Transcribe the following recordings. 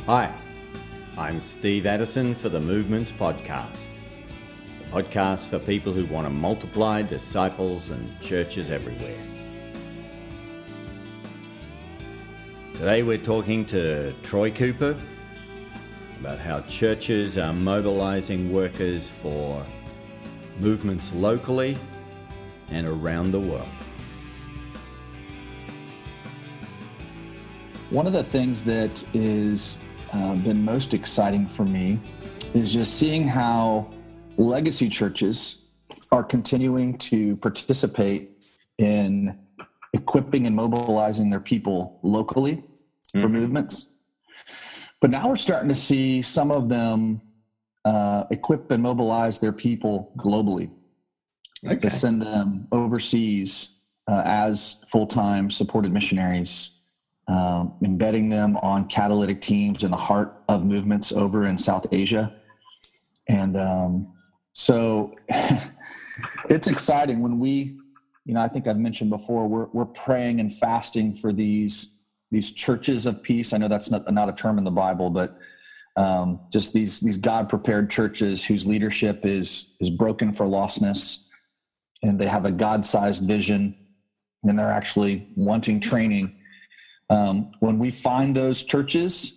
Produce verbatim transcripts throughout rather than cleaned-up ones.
Hi, I'm Steve Addison for the Movements Podcast, the podcast for people who want to multiply disciples and churches everywhere. Today we're talking to Troy Cooper about how churches are mobilizing workers for movements locally and around the world. One of the things that is uh, been most exciting for me is just seeing how legacy churches are continuing to participate in equipping and mobilizing their people locally mm-hmm. for movements. But now we're starting to see some of them uh, equip and mobilize their people globally okay. to send them overseas uh, as full-time supported missionaries. Um, embedding them on catalytic teams in the heart of movements over in South Asia. And um, so it's exciting when we, you know, I think I've mentioned before, we're we're praying and fasting for these these churches of peace. I know that's not, not a term in the Bible, but um, just these these God-prepared churches whose leadership is is broken for lostness, and they have a God-sized vision, and they're actually wanting training. Um, when we find those churches,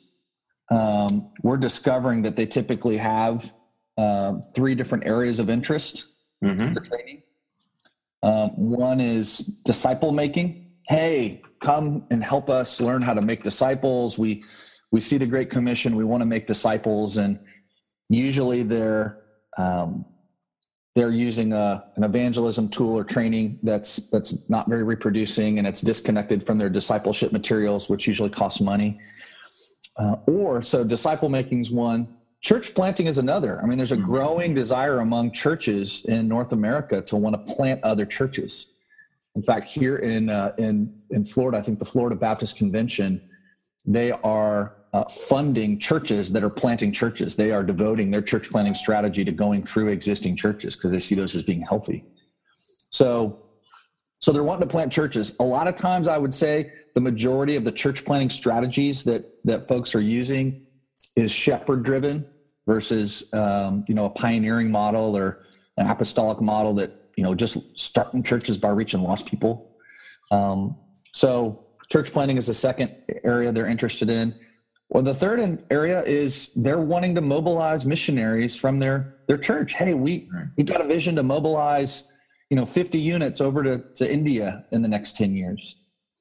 um, we're discovering that they typically have uh, three different areas of interest mm-hmm. for training. Um, one is disciple making. Hey, come and help us learn how to make disciples. We we see the Great Commission. We want to make disciples, and usually they're um, they're using a, an evangelism tool or training that's that's not very reproducing, and it's disconnected from their discipleship materials, which usually costs money. Uh, or so disciple making is one. Church planting is another. I mean, there's a growing desire among churches in North America to want to plant other churches. In fact, here in uh, in in Florida, I think the Florida Baptist Convention, they are uh, funding churches that are planting churches. They are devoting their church planting strategy to going through existing churches because they see those as being healthy. So, so they're wanting to plant churches. A lot of times I would say the majority of the church planting strategies that, that folks are using is shepherd driven versus, um, you know, a pioneering model or an apostolic model that, you know, just starting churches by reaching lost people. Um, so church planting is the second area they're interested in. Well, the third area is they're wanting to mobilize missionaries from their, their church. Hey, we, we've got a vision to mobilize, you know, fifty units over to, to India in the next ten years.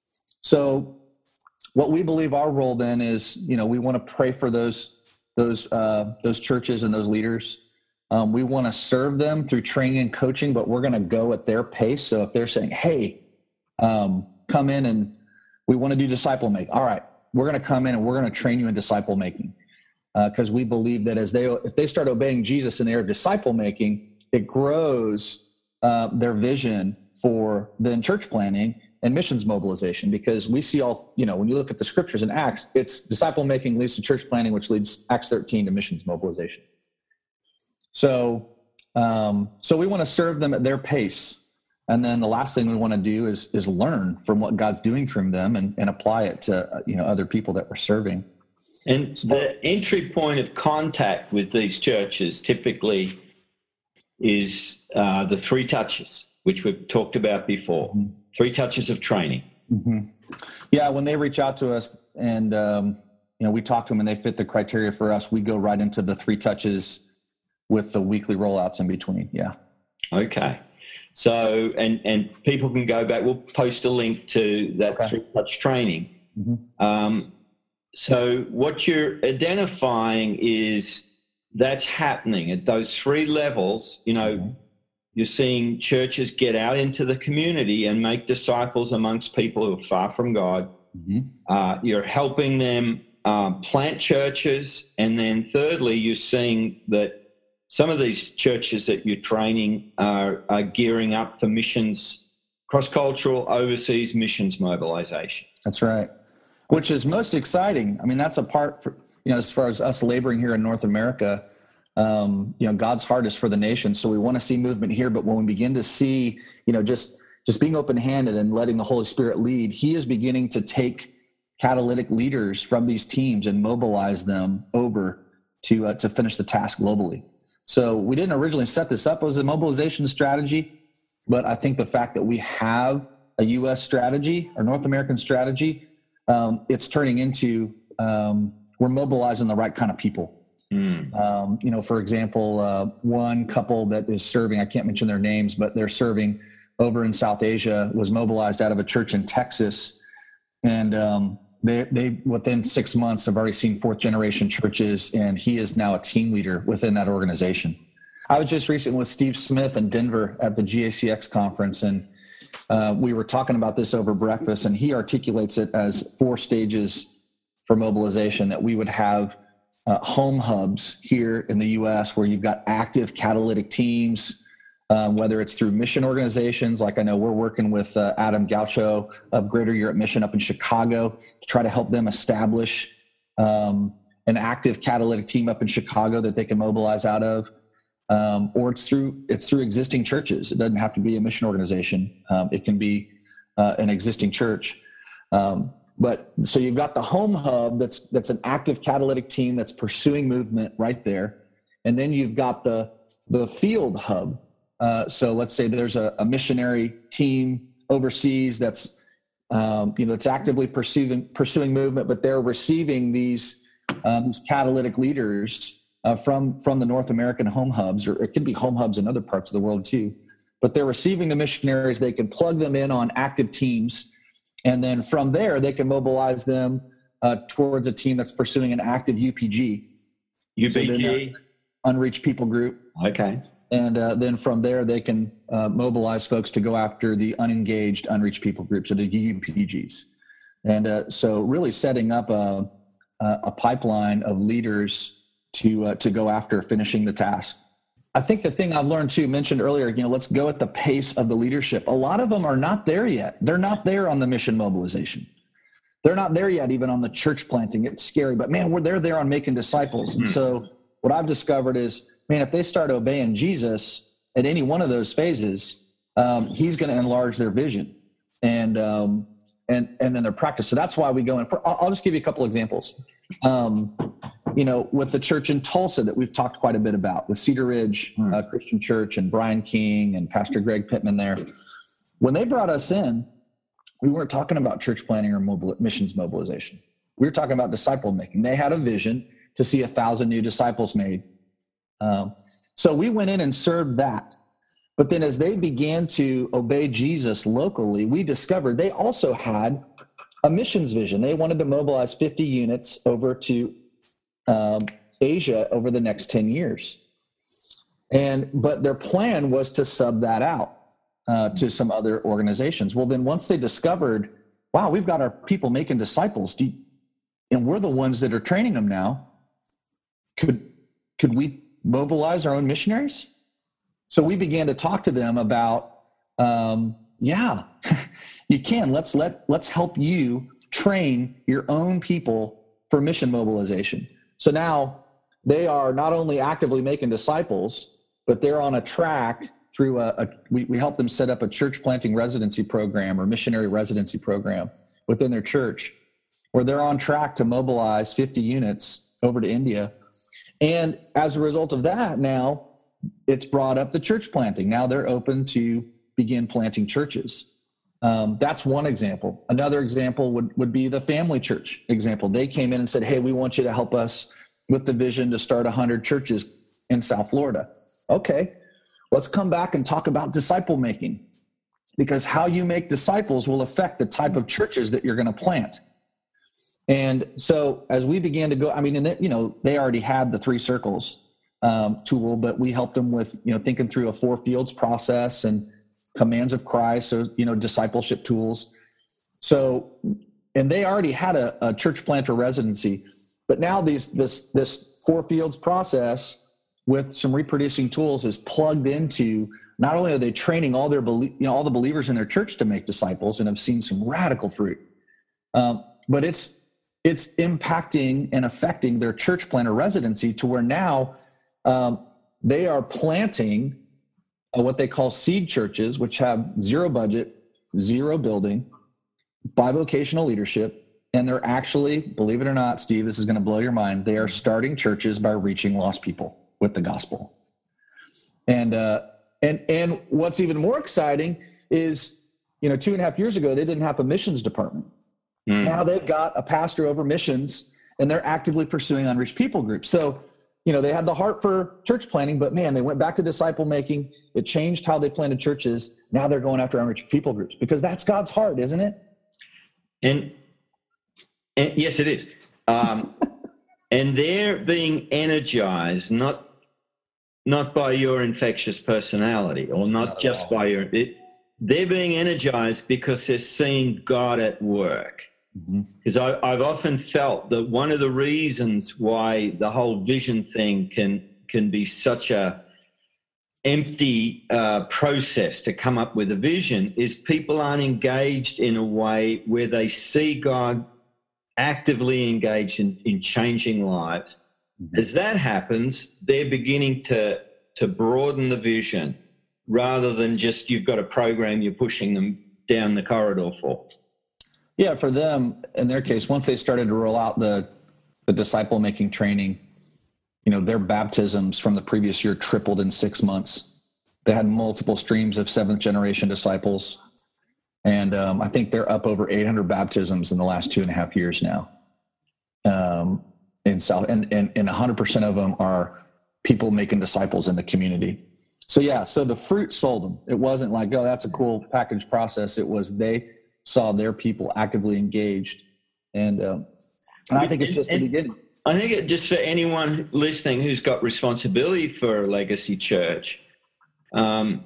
So what we believe our role then is, you know, we want to pray for those, those, uh, those churches and those leaders. Um, we want to serve them through training and coaching, but we're going to go at their pace. So if they're saying, hey, um, come in and we want to do disciple make. All right. We're going to come in and we're going to train you in disciple making because uh, we believe that as they, if they start obeying Jesus in their disciple making, it grows uh, their vision for then church planning and missions mobilization. Because we see all, you know, when you look at the scriptures in Acts, it's disciple making leads to church planning, which leads Acts thirteen to missions mobilization. So, um, so we want to serve them at their pace. And then the last thing we want to do is is learn from what God's doing from them and, and apply it to, you know, other people that we're serving. And the entry point of contact with these churches typically is uh, the three touches, which we've talked about before. Mm-hmm. Three touches of training. Mm-hmm. Yeah, when they reach out to us and um, you know, we talk to them and they fit the criteria for us, we go right into the three touches with the weekly rollouts in between. Yeah. Okay. So, and, and people can go back, we'll post a link to that okay. three-touch training. Mm-hmm. Um, so what you're identifying is that's happening at those three levels. You know, mm-hmm. you're seeing churches get out into the community and make disciples amongst people who are far from God. Mm-hmm. Uh, you're helping them um, plant churches. And then thirdly, you're seeing that some of these churches that you're training are, are gearing up for missions, cross-cultural overseas missions mobilization. That's right. Which is most exciting. I mean, that's a part for, you know, as far as us laboring here in North America, um, you know, God's heart is for the nation. So we want to see movement here, but when we begin to see, you know, just, just being open-handed and letting the Holy Spirit lead, he is beginning to take catalytic leaders from these teams and mobilize them over to uh, to finish the task globally. So we didn't originally set this up as a mobilization strategy, but I think the fact that we have a U S strategy or North American strategy, um, it's turning into um, we're mobilizing the right kind of people. Mm. Um, you know, for example, uh, one couple that is serving, I can't mention their names, but they're serving over in South Asia, was mobilized out of a church in Texas. And um, they, they, within six months, have already seen fourth generation churches, and he is now a team leader within that organization. I was just recently with Steve Smith in Denver at the G A C X conference, and uh, we were talking about this over breakfast, and he articulates it as four stages for mobilization, that we would have uh, home hubs here in the U S where you've got active catalytic teams, uh, whether it's through mission organizations. Like I know we're working with uh, Adam Gaucho of Greater Europe Mission up in Chicago to try to help them establish um, an active catalytic team up in Chicago that they can mobilize out of. Um, or it's through it's through existing churches. It doesn't have to be a mission organization. Um, it can be uh, an existing church. Um, but so you've got the home hub that's that's an active catalytic team that's pursuing movement right there, and then you've got the the field hub. Uh, so let's say there's a, a missionary team overseas that's um, you know it's actively pursuing pursuing movement, but they're receiving these um, these catalytic leaders. Uh, from from the North American home hubs, or it could be home hubs in other parts of the world too. But they're receiving the missionaries. They can plug them in on active teams, and then from there they can mobilize them uh, towards a team that's pursuing an active U P G. U P G, so unreached people group. Okay. And uh, then from there they can uh, mobilize folks to go after the unengaged, unreached people groups, or the U P Gs. And uh, so really setting up a a pipeline of leaders to uh, to go after finishing the task. I think the thing I've learned too, mentioned earlier, you know, let's go at the pace of the leadership. A lot of them are not there yet. They're not there on the mission mobilization. They're not there yet even on the church planting. It's scary, but man, we're they're there on making disciples. And so what I've discovered is, man, if they start obeying Jesus at any one of those phases, um, he's going to enlarge their vision and um, and and then their practice. So that's why we go in. For, I'll, I'll just give you a couple examples. Um, you know, with the church in Tulsa that we've talked quite a bit about, with Cedar Ridge uh, Christian Church and Brian King and Pastor Greg Pittman there. When they brought us in, we weren't talking about church planting or mobile, missions mobilization. We were talking about disciple making. They had a vision to see a thousand new disciples made. Um, so we went in and served that. But then as they began to obey Jesus locally, we discovered they also had a missions vision. They wanted to mobilize fifty units over to um, Asia over the next ten years. And, but their plan was to sub that out uh, to some other organizations. Well, then once they discovered, wow, we've got our people making disciples, do you, and we're the ones that are training them now, could, could we mobilize our own missionaries? So we began to talk to them about, um, yeah, you can. Let's let let's help you train your own people for mission mobilization. So now they are not only actively making disciples, but they're on a track through a, a we, we help them set up a church planting residency program or missionary residency program within their church, where they're on track to mobilize fifty units over to India. And as a result of that, now it's brought up the church planting. Now they're open to begin planting churches. Um, that's one example. Another example would, would be the family church example. They came in and said, hey, we want you to help us with the vision to start one hundred churches in South Florida. Okay, let's come back and talk about disciple making, because how you make disciples will affect the type of churches that you're going to plant. And so as we began to go, I mean, and they, you know, they already had the three circles um, tool, but we helped them with, you know, thinking through a four fields process and commands of Christ, so, you know, discipleship tools. So, and they already had a, a church planter residency, but now these, this, this four fields process with some reproducing tools is plugged into, not only are they training all their, you know, all the believers in their church to make disciples and have seen some radical fruit, um, but it's, it's impacting and affecting their church planter residency to where now um, they are planting Uh, what they call seed churches, which have zero budget, zero building, bivocational leadership, And they're actually, believe it or not, Steve, this is going to blow your mind. They are starting churches by reaching lost people with the gospel. And, uh, and, and what's even more exciting is, you know, two and a half years ago, they didn't have a missions department. Mm. Now they've got a pastor over missions, and they're actively pursuing unreached people groups. So, you know, they had the heart for church planting, but man, they went back to disciple making. It changed how they planted churches. Now they're going after unreached people groups because that's God's heart, isn't it? And, and yes, it is. Um, and they're being energized, not not by your infectious personality, or not, not just by your. It, they're being energized because they're seeing God at work. Because mm-hmm. I've often felt that one of the reasons why the whole vision thing can can be such a empty uh, process to come up with a vision is people aren't engaged in a way where they see God actively engaged in, in changing lives. Mm-hmm. As that happens, they're beginning to to broaden the vision rather than just you've got a program you're pushing them down the corridor for. Yeah, for them, in their case, once they started to roll out the, the disciple-making training, you know, their baptisms from the previous year tripled in six months. They had multiple streams of seventh-generation disciples. And um, I think they're up over eight hundred baptisms in the last two and a half years now. Um, in South, and, and, and one hundred percent of them are people making disciples in the community. So, yeah, so the fruit sold them. It wasn't like, oh, that's a cool package process. It was they saw their people actively engaged. And, um, and I think it's just and, the beginning. I think it, just for anyone listening who's got responsibility for Legacy Church, um,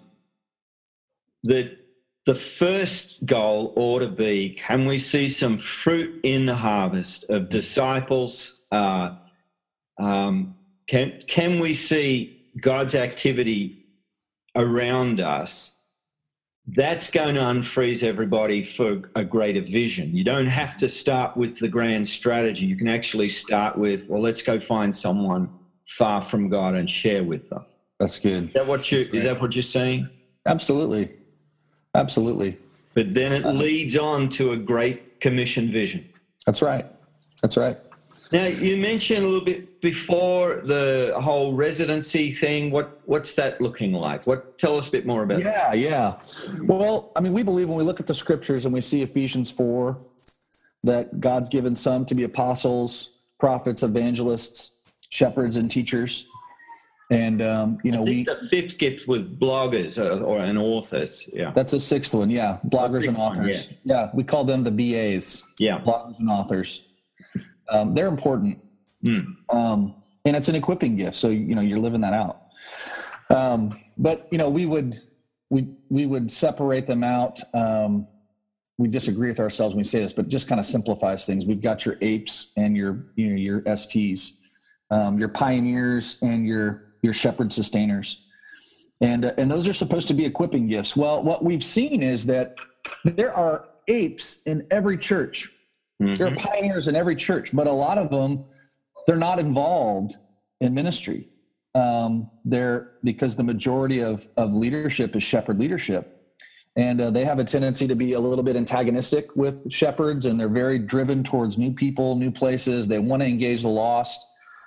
that the first goal ought to be, can we see some fruit in the harvest of disciples? Uh, um, can, can we see God's activity around us? That's going to unfreeze everybody for a greater vision. You don't have to start with the grand strategy. You can actually start with, well, let's go find someone far from God and share with them. That's good. Is that what you, is that what you're saying? Absolutely. Absolutely. But then it uh, leads on to a great commission vision. That's right. That's right. Now, you mentioned a little bit before the whole residency thing. What what's that looking like? What tell us a bit more about yeah, that. Yeah, yeah. Well, I mean, we believe when we look at the scriptures and we see Ephesians four, that God's given some to be apostles, prophets, evangelists, shepherds, and teachers. And, um, you know, I think we, the fifth gift was bloggers or, or and authors. Yeah. That's a sixth one. Yeah. Bloggers and authors. One, yeah. yeah. We call them the B As. Yeah. Bloggers and authors. Um, they're important. Mm. Um, and it's an equipping gift. So, you know, you're living that out. Um, but, you know, we would, we, we would separate them out. Um, we disagree with ourselves when we say this, but just kind of simplifies things. We've got your apes and your, you know, your S Ts, um, your pioneers and your, your shepherd sustainers. And, uh, and those are supposed to be equipping gifts. Well, what we've seen is that there are apes in every church. Mm-hmm. There are pioneers in every church, but a lot of them, they're not involved in ministry. Um, they're because the majority of, of leadership is shepherd leadership. And uh, they have a tendency to be a little bit antagonistic with shepherds, and they're very driven towards new people, new places. They want to engage the lost.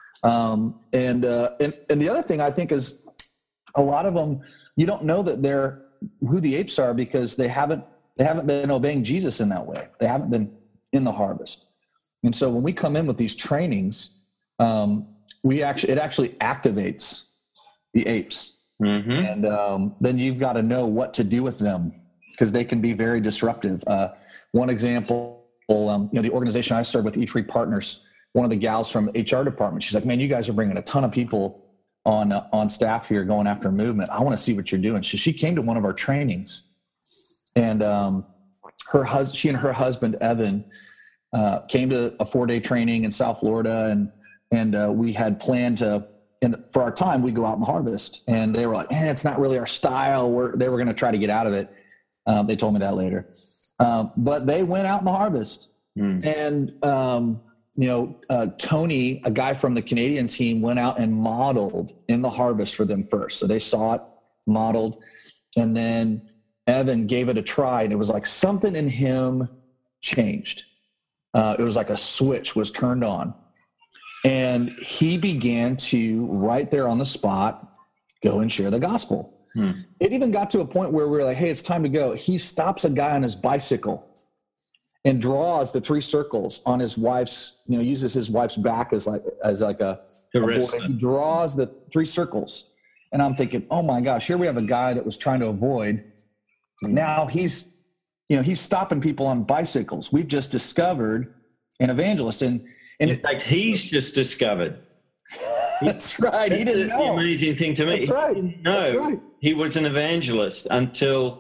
Um, and, uh, and, and the other thing I think is a lot of them, you don't know that they're who the apes are because they haven't, they haven't been obeying Jesus in that way. They haven't been in the harvest. And so when we come in with these trainings, um, we actually, it actually activates the apes. Mm-hmm. And um, then you've got to know what to do with them because they can be very disruptive. Uh, one example, um, you know, the organization I serve with, E three Partners, one of the gals from H R department, she's like, man, you guys are bringing a ton of people on, uh, on staff here going after movement. I want to see what you're doing. So she came to one of our trainings, and um, her hus- she and her husband, Evan, uh, came to a four-day training in South Florida, and and uh, we had planned to, and for our time, we go out and harvest. And they were like, eh, it's not really our style. We're, they were going to try to get out of it. Um, they told me that later. Um, but they went out in the harvest. Mm. And, um, you know, uh, Tony, a guy from the Canadian team, went out and modeled in the harvest for them first. So they saw it, modeled, and then Evan gave it a try. And it was like something in him changed. uh, it was like a switch was turned on. And he began to, right there on the spot, go and share the gospel. Hmm. It even got to a point where we were like, hey, it's time to go. He stops a guy on his bicycle and draws the three circles on his wife's, you know, uses his wife's back as like, as like a, a board. He draws the three circles. And I'm thinking, oh my gosh, here we have a guy that was trying to avoid. Hmm. Now he's, you know, he's stopping people on bicycles. We've just discovered an evangelist. And, and in fact, he's just discovered. That's right. He didn't know. The amazing thing to me. That's right. He didn't know That's right. He was an evangelist until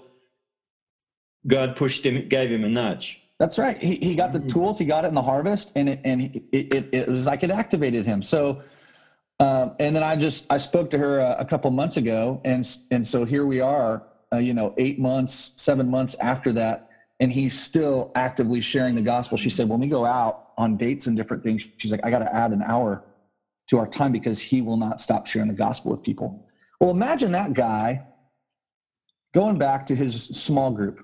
God pushed him, gave him a nudge. That's right. He he got the tools. He got it in the harvest, and it and it it, it was like it activated him. So, um, and then I just I spoke to her a, a couple months ago, and and so here we are. Uh, you know, eight months, seven months after that, and he's still actively sharing the gospel. She said, when we go out on dates and different things, she's like, I got to add an hour to our time because he will not stop sharing the gospel with people. Well, imagine that guy going back to his small group.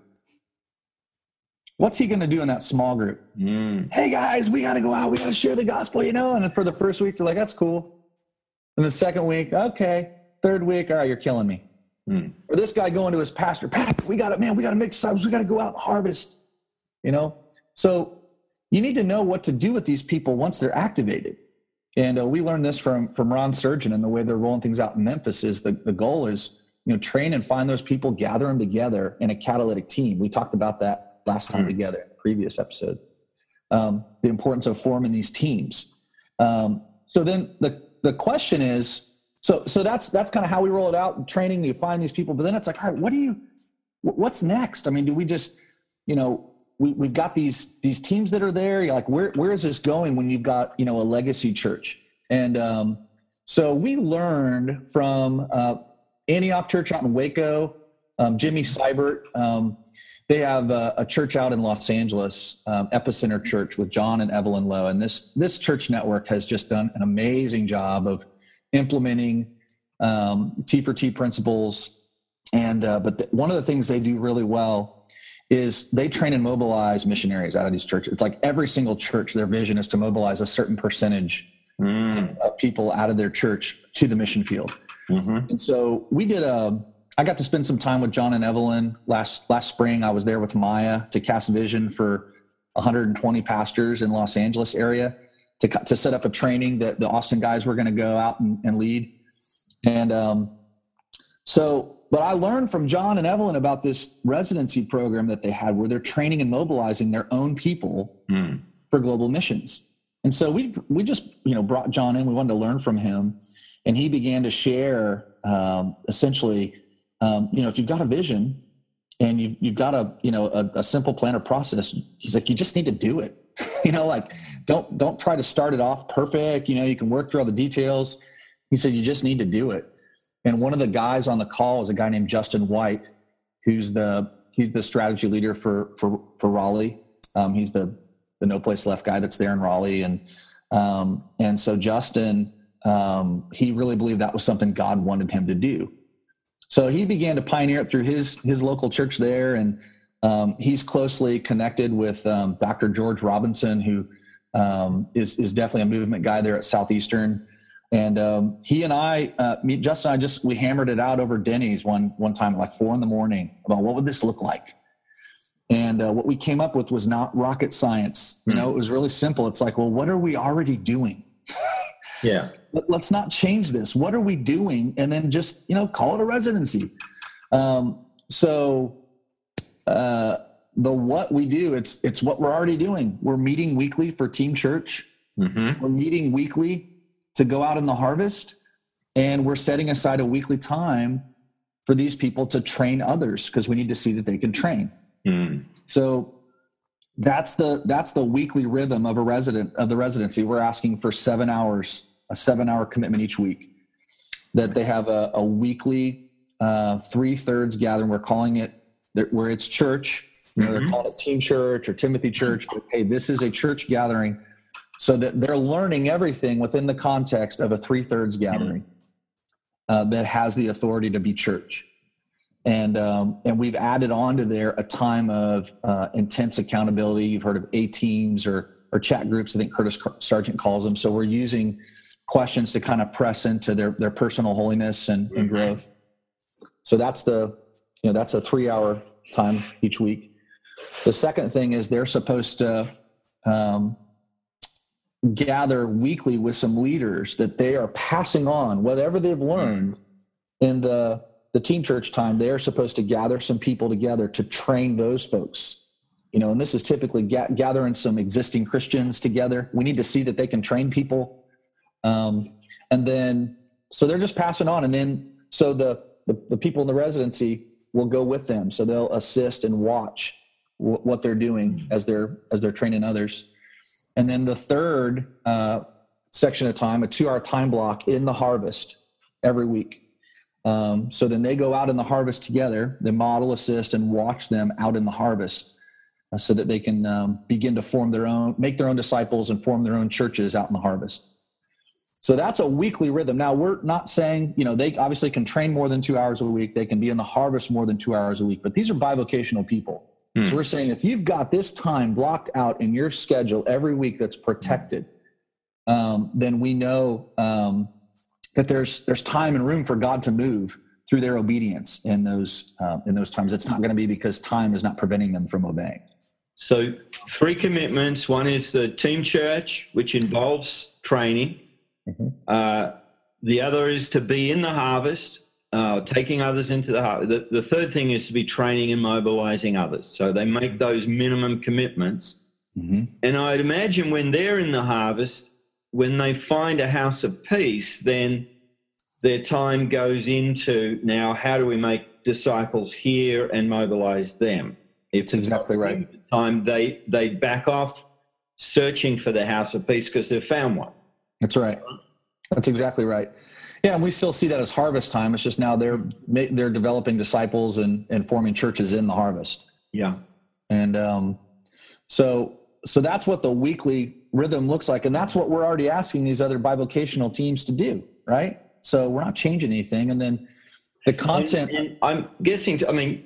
What's he going to do in that small group? Mm. Hey guys, we got to go out. We got to share the gospel, you know? And then for the first week, they're like, that's cool. And the second week, okay. Third week, all right, you're killing me. Mm. Or this guy going to his pastor, Pat, we got to, man, we got to make disciples. We got to go out and harvest, you know? So you need to know what to do with these people once they're activated. And uh, we learned this from, from Ron Surgeon and the way they're rolling things out in Memphis is the, the goal is, you know, train and find those people, gather them together in a catalytic team. We talked about that last time mm. together in the previous episode. Um, the importance of forming these teams. Um, so then the, the question is, So, so that's, that's kind of how we roll it out, training, you find these people, but then it's like, all right, what do you, what's next? I mean, do we just, you know, we, we've got these, these teams that are there. You're like, where, where is this going when you've got, you know, a legacy church? And, um, so we learned from, uh, Antioch Church out in Waco, um, Jimmy Seibert, um, they have a, a church out in Los Angeles, um, Epicenter Church with John and Evelyn Lowe. And this, this church network has just done an amazing job of implementing um, T for T principles. And, uh, but the, one of the things they do really well is they train and mobilize missionaries out of these churches. It's like every single church, their vision is to mobilize a certain percentage mm. of people out of their church to the mission field. Mm-hmm. And so we did a, I got to spend some time with John and Evelyn last, last spring. I was there with Maya to cast vision for one hundred twenty pastors in Los Angeles area. To, to set up a training that the Austin guys were going to go out and, and lead. And um, so, but I learned from John and Evelyn about this residency program that they had where they're training and mobilizing their own people mm. for global missions. And so we we just, you know, brought John in. We wanted to learn from him. And he began to share um, essentially, um, you know, if you've got a vision and you've, you've got a, you know, a, a simple plan or process, he's like, you just need to do it. You know, like don't, don't try to start it off perfect. You know, you can work through all the details. He said, you just need to do it. And one of the guys on the call is a guy named Justin White, who's the, he's the strategy leader for, for, for Raleigh. Um, he's the, the No Place Left guy that's there in Raleigh. And, um, and so Justin, um, he really believed that was something God wanted him to do. So he began to pioneer it through his, his local church there. And, Um, he's closely connected with um, Doctor George Robinson, who um, is is definitely a movement guy there at Southeastern. And um, he and I, uh, me, Justin and I just, we hammered it out over Denny's one one time at like four in the morning about what would this look like. And uh, what we came up with was not rocket science. You mm. know, it was really simple. It's like, well, what are we already doing? Yeah. Let, let's not change this. What are we doing? And then just, you know, call it a residency. Um, so uh, the what we do, it's it's what we're already doing. We're meeting weekly for Team Church. Mm-hmm. We're meeting weekly to go out in the harvest, and we're setting aside a weekly time for these people to train others because we need to see that they can train. Mm. So that's the that's the weekly rhythm of a resident of the residency. We're asking for seven hours, a seven hour commitment each week. That they have a, a weekly uh, three thirds gathering. We're calling it where it's church. You know, mm-hmm. They're calling it Team Church or Timothy Church. But, hey, this is a church gathering, so that they're learning everything within the context of a three thirds gathering mm-hmm. uh, that has the authority to be church. And um, and we've added on to there a time of uh, intense accountability. You've heard of A teams or or chat groups, I think Curtis Sargent calls them. So we're using questions to kind of press into their, their personal holiness and, and growth. So that's the, you know, that's a three hour time each week. The second thing is they're supposed to um, gather weekly with some leaders that they are passing on whatever they've learned in the, the team church time. They are supposed to gather some people together to train those folks. You know, and this is typically ga- gathering some existing Christians together. We need to see that they can train people. Um, and then, so they're just passing on. And then, so the, the, the people in the residency will go with them. So they'll assist and watch w- what they're doing as they're, as they're training others. And then the third uh, section of time, a two hour time block in the harvest every week. Um, so then they go out in the harvest together, they model, assist, and watch them out in the harvest. So that they can um, begin to form their own, make their own disciples and form their own churches out in the harvest. So that's a weekly rhythm. Now, we're not saying, you know, they obviously can train more than two hours a week. They can be in the harvest more than two hours a week, but these are bivocational people. Hmm. So we're saying if you've got this time blocked out in your schedule every week that's protected, um, then we know um, that there's there's time and room for God to move through their obedience in those uh, in those times. It's not going to be because time is not preventing them from obeying. So three commitments. One is the team church, which involves training. Mm-hmm. Uh, the other is to be in the harvest, uh, taking others into the harvest. The, the third thing is to be training and mobilizing others. So they make those minimum commitments. Mm-hmm. And I'd imagine when they're in the harvest, when they find a house of peace, then their time goes into, now, how do we make disciples here and mobilize them? If That's exactly right. The time they they back off searching for the house of peace because they've found one. That's right. That's exactly right. Yeah, and we still see that as harvest time. It's just now they're they're developing disciples and, and forming churches in the harvest. Yeah, and um, so so that's what the weekly rhythm looks like, and that's what we're already asking these other bivocational teams to do, right? So we're not changing anything, and then the content. And, and I'm guessing. To, I mean.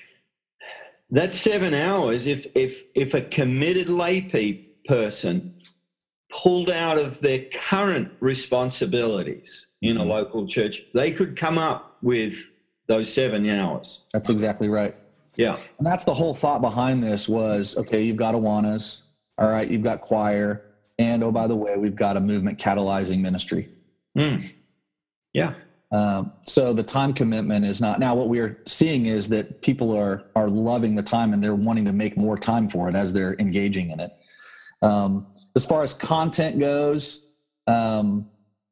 That's seven hours. If if if a committed lay pe- person pulled out of their current responsibilities in a local church, they could come up with those seven hours. That's exactly right. Yeah, and that's the whole thought behind this was, okay, you've got Awanas, all right, you've got choir, and oh, by the way, we've got a movement catalyzing ministry. Mm. Yeah. Um, so the time commitment is not, now what we're seeing is that people are, are loving the time and they're wanting to make more time for it as they're engaging in it. Um, as far as content goes, um,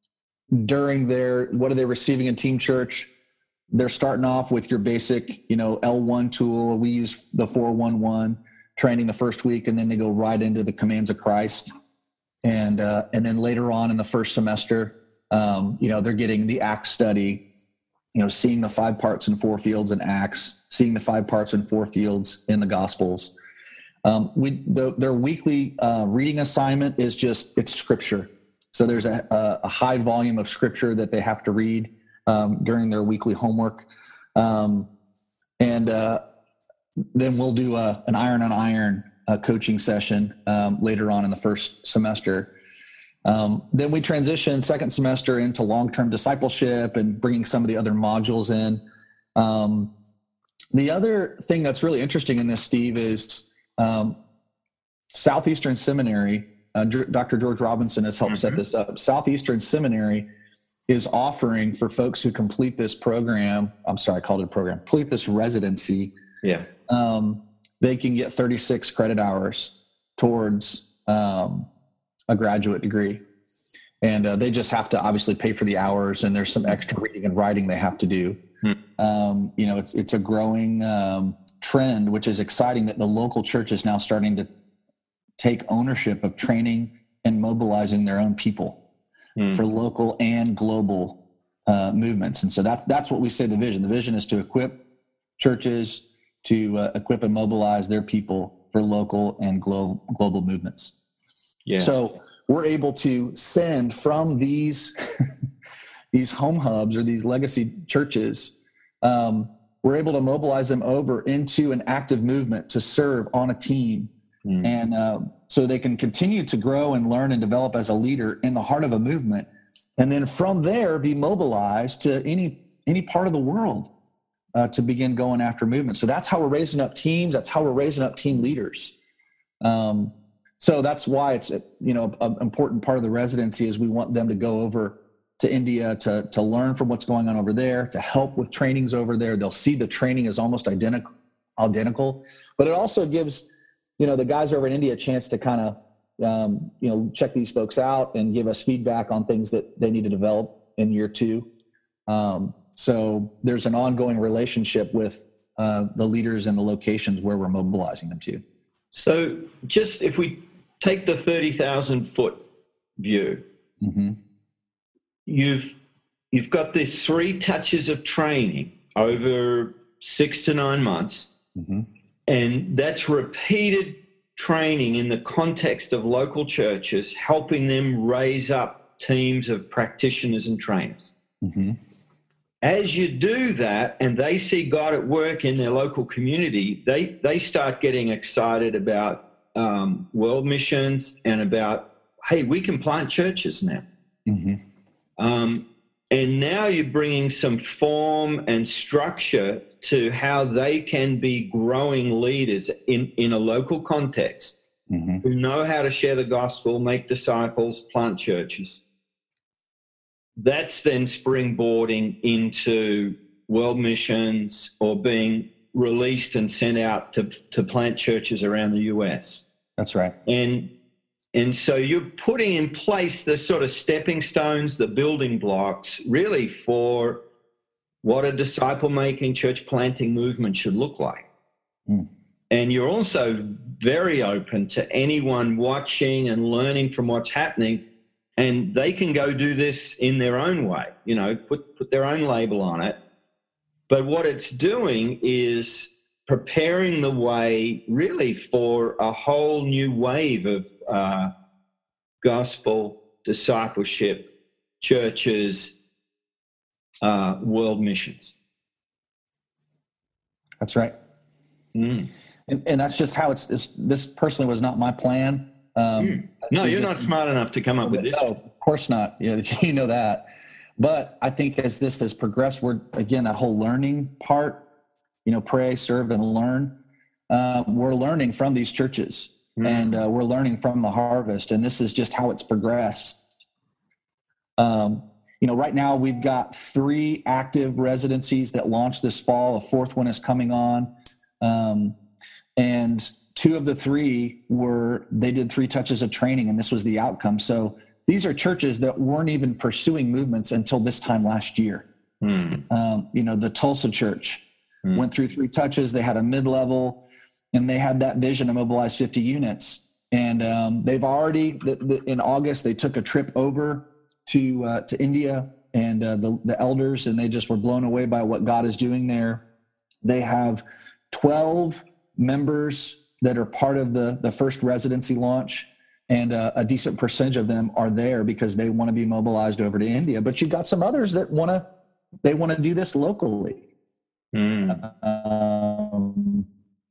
during their, what are they receiving in Team Church? They're starting off with your basic, you know, L one tool. We use the four one one training the first week, and then they go right into the commands of Christ. And, uh, and then later on in the first semester, Um, you know, they're getting the Acts study, you know, seeing the five parts and four fields in Acts, seeing the five parts and four fields in the Gospels. Um, we, the, their weekly uh, reading assignment is just, it's scripture. So there's a, a high volume of scripture that they have to read um, during their weekly homework. Um, and uh, then we'll do a, an iron on iron uh, coaching session um, later on in the first semester. Um, then we transition second semester into long-term discipleship and bringing some of the other modules in. Um, the other thing that's really interesting in this, Steve, is um, Southeastern Seminary. Uh, Doctor George Robinson has helped mm-hmm. set this up. Southeastern Seminary is offering for folks who complete this program. I'm sorry, I called it a program. Complete this residency. Yeah. Um, they can get thirty-six credit hours towards um, a graduate degree. And uh, they just have to obviously pay for the hours, and there's some extra reading and writing they have to do. Hmm. Um, you know, it's it's a growing um, trend, which is exciting, that the local church is now starting to take ownership of training and mobilizing their own people hmm. for local and global uh, movements. And so that, that's what we say the vision. The vision is to equip churches to uh, equip and mobilize their people for local and glo- global movements. Yeah. So we're able to send from these these home hubs or these legacy churches, um, we're able to mobilize them over into an active movement to serve on a team Mm. And uh, so they can continue to grow and learn and develop as a leader in the heart of a movement. And then from there, be mobilized to any any part of the world uh, to begin going after movement. So that's how we're raising up teams. That's how we're raising up team leaders. Um, so that's why it's, you know, an important part of the residency is we want them to go over to India to, to learn from what's going on over there, to help with trainings over there. They'll see the training is almost identical, identical, but it also gives, you know, the guys over in India a chance to kind of, um, you know, check these folks out and give us feedback on things that they need to develop in year two. Um, so there's an ongoing relationship with uh, the leaders and the locations where we're mobilizing them to. So just if we take the thirty thousand foot view, mm-hmm. you've you've got these three touches of training over six to nine months, mm-hmm. and that's repeated training in the context of local churches, helping them raise up teams of practitioners and trainers. Mm-hmm. As you do that and they see God at work in their local community, they, they start getting excited about um, world missions and about, hey, we can plant churches now. Mm-hmm. Um, and now you're bringing some form and structure to how they can be growing leaders in, in a local context, mm-hmm. who know how to share the gospel, make disciples, plant churches. That's then springboarding into world missions or being released and sent out to, to plant churches around the U S. That's right. And and so you're putting in place the sort of stepping stones, the building blocks, really for what a disciple-making, church-planting movement should look like. Mm. And you're also very open to anyone watching and learning from what's happening, and they can go do this in their own way, you know, put, put their own label on it. But what it's doing is preparing the way really for a whole new wave of uh, gospel, discipleship, churches, uh, world missions. That's right. Mm. And, and that's just how it's, it's, this personally was not my plan. Um, mm. No, you're just, not smart enough to come up with this. No, of course not. You know, you know that. But I think as this has progressed, we're, again, that whole learning part, you know, pray, serve, and learn. Uh, we're learning from these churches, mm. and uh, we're learning from the harvest. And this is just how it's progressed. Um, you know, right now we've got three active residencies that launched this fall. A fourth one is coming on. Um, and two of the three were, they did three touches of training, and this was the outcome. So these are churches that weren't even pursuing movements until this time last year. Mm. Um, you know, the Tulsa church mm. went through three touches. They had a mid-level, and they had that vision to mobilize fifty units. And um, they've already, the, the, in August, they took a trip over to uh, to India, and uh, the, the elders, and they just were blown away by what God is doing there. They have twelve members that are part of the, the first residency launch. And uh, a decent percentage of them are there because they want to be mobilized over to India. But you've got some others that want to, they want to do this locally. Mm. Um,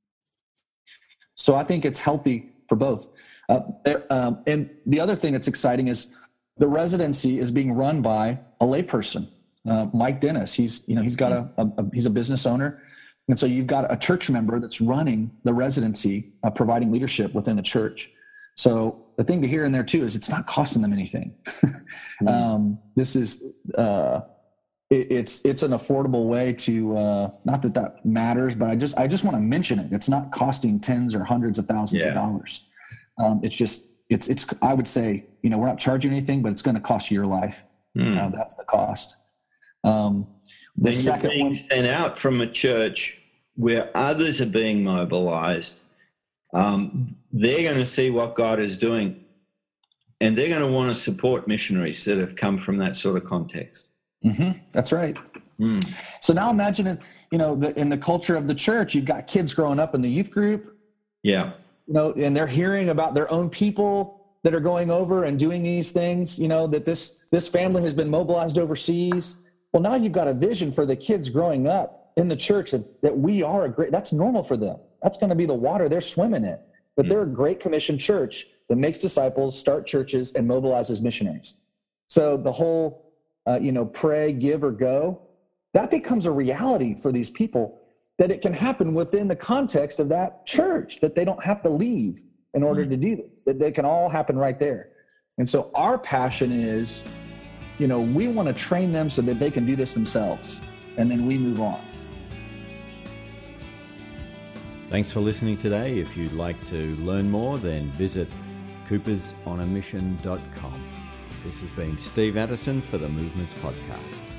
so I think it's healthy for both. Uh, um, and the other thing that's exciting is the residency is being run by a layperson, uh, Mike Dennis. He's, you know, he's got a, a, a, he's a business owner. And so you've got a church member that's running the residency, uh, providing leadership within the church. So the thing to hear in there too is it's not costing them anything. mm-hmm. um, this is uh, it, it's it's an affordable way to uh, not that that matters, but I just I just want to mention it. It's not costing tens or hundreds of thousands yeah. of dollars. Um, it's just it's it's I would say, you know, we're not charging anything, but it's going to cost you your life. Mm. Uh, that's the cost. Um, the then second you're being one, sent out from a church where others are being mobilized. Um, they're going to see what God is doing, and they're going to want to support missionaries that have come from that sort of context. Mm-hmm. That's right. Mm. So now imagine it, you know, the, in the culture of the church, you've got kids growing up in the youth group. Yeah. You know, and they're hearing about their own people that are going over and doing these things, you know, that this, this family has been mobilized overseas. Well, now you've got a vision for the kids growing up in the church that, that we are a great, that's normal for them. That's going to be the water they're swimming in. But they're a Great Commission church that makes disciples, start churches, and mobilizes missionaries. So the whole, uh, you know, pray, give, or go, that becomes a reality for these people, that it can happen within the context of that church, that they don't have to leave in order to do this, that they can all happen right there. And so our passion is, you know, we want to train them so that they can do this themselves, and then we move on. Thanks for listening today. If you'd like to learn more, then visit coopers on a mission dot com. This has been Steve Addison for the Movements Podcast.